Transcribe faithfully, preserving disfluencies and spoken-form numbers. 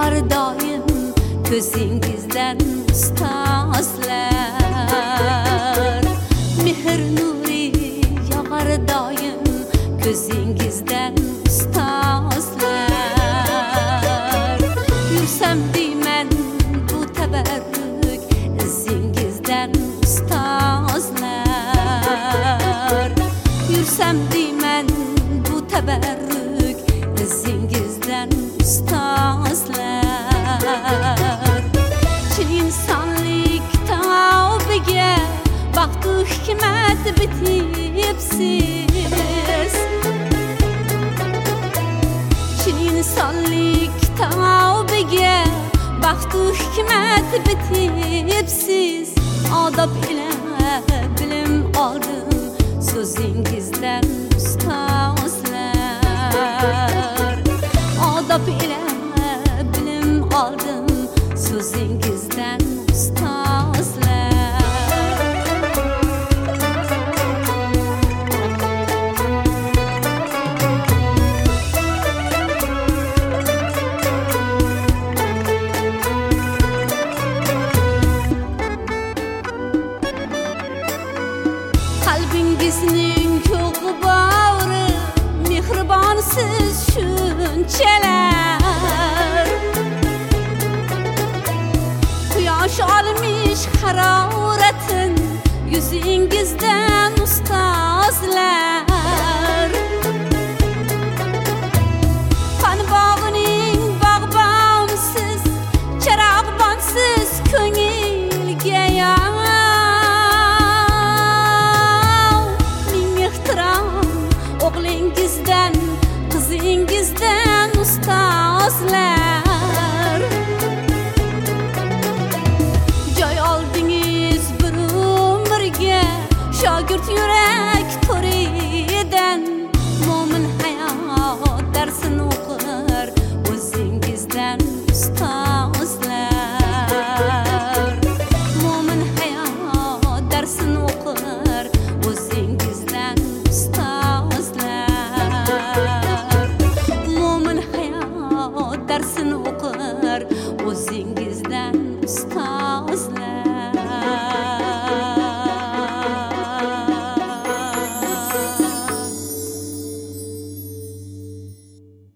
yağar doim ko'zingizdan ustozlar. Mehr nuri yağar doim ko'zingizdan ustozlar. Yursam deyman bu tabarruk izingizdan ustozlar. Yursam deyman bu tabarruk izingizdan ustozlar. Chin insonlik tavbiga vaqt u hikmat bitibsiz. Chin insonlik tavbiga vaqt u hikmat bitibsiz. Odob ila bilim oldim so'zingizdan ustozlar. Odob ila bilim oldim so'zingizdan ustozlar. Qalbingizning ko'k bag'ri mehribonsiz shunchalar. Quyosh olmish haroratin yuzingizdan ustozlar. Qon bog'ining bog'bonsiz charog'bonsiz ko'ngilga yo'q. Ming ehtirom o'g'lingizdan qizingizdan ustozlar. Joy oldingiz bir umrga shogird yurak to'ridan. Mo'min hayot darsin o'qir o'zingizdan ustoz.